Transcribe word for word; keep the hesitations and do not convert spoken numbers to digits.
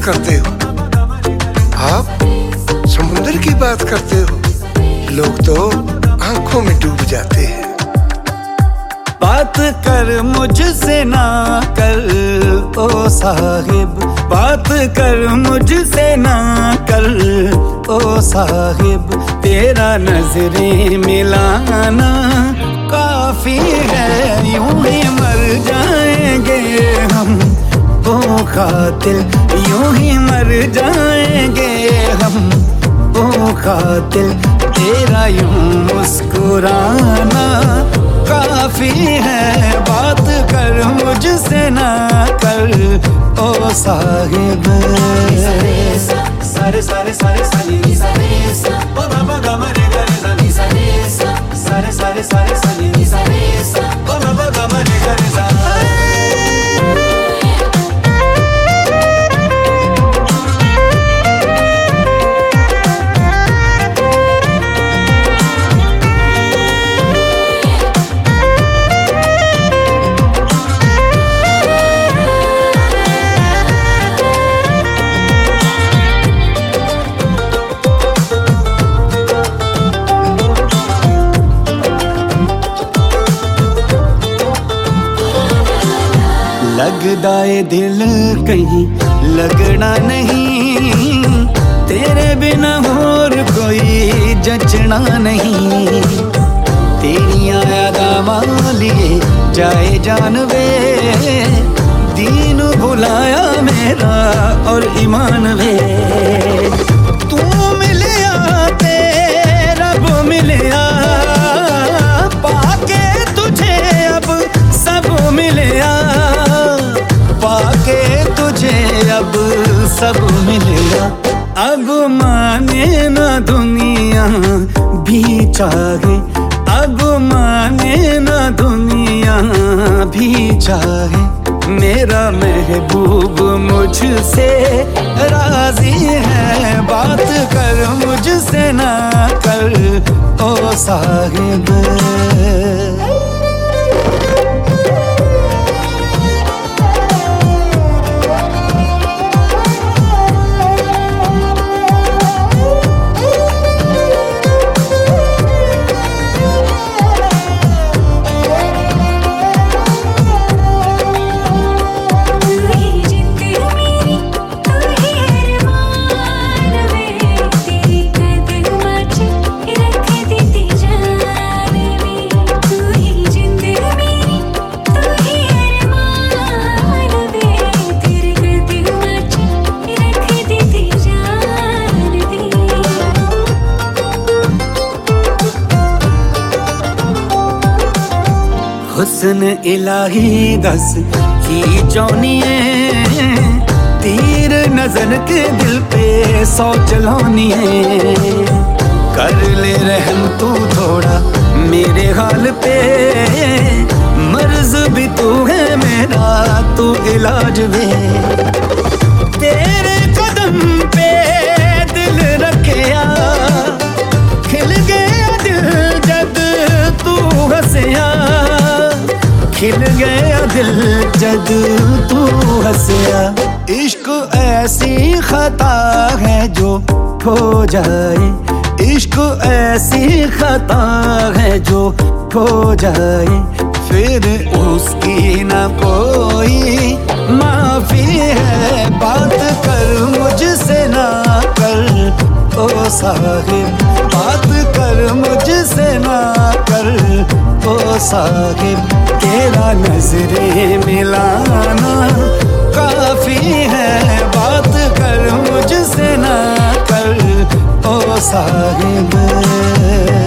करते हो, आप समुंदर की बात करते हो, लोग तो आंखों में डूब जाते हैं। बात कर मुझसे ना कर ओ साहिब, बात कर मुझसे ना कर ओ साहिब, तेरा नजरें मिलाना काफी है, यूं ही मर जाएंगे हम ओ कातिल, यूं ही मर जाएंगे हम ओ कातिल, तेरा यूं मुस्कुराना काफी है, बात कर मुझसे ना कर ओ साहिब। सारे सारे सारे सनी सारे सा ओ बाबा गमरे करे सनी सारे सा, सारे सारे सारे सनी सारे सा ओ बाबा गमरे करे सा। लगदा ए दिल कहीं लगना नहीं, तेरे बिना और कोई जचना नहीं, तेरियां यादां लिए जाए जानवे, दीन भुलाया मेरा और ईमान वे, तू मिलिया ते रब मिलिया, पाके तुझे अब सब मिलिया, पाके तुझे अब सब मिलेगा, अब माने ना दुनिया भी चाहे, अब माने ना दुनिया भी चाहे, मेरा महबूब मुझसे राजी है, बात कर मुझसे ना कर ओ साहिब। हुस्न इलाही दस की चौनिए, तीर नजर के दिल पे सौ चलानिए, कर ले रहम तू थोड़ा मेरे हाल पे, मर्ज भी तू है मेरा तू इलाज वे, तेरे कदम पे दिल रखिया, खिल गया दिल जद तू हंसिया, खिल गया दिल जद तू हंसिया, इश्क ऐसी खता है जो हो जाए, इश्क ऐसी खता है जो हो जाए, फिर उसकी ना कोई माफी है, बात कर मुझसे ना कर ओ साहिब, बात कर मुझसे ना कर ओ साहिब, तेरा नजरें मिलाना काफी है, बात कर मुझसे ना कर ओ साहिब।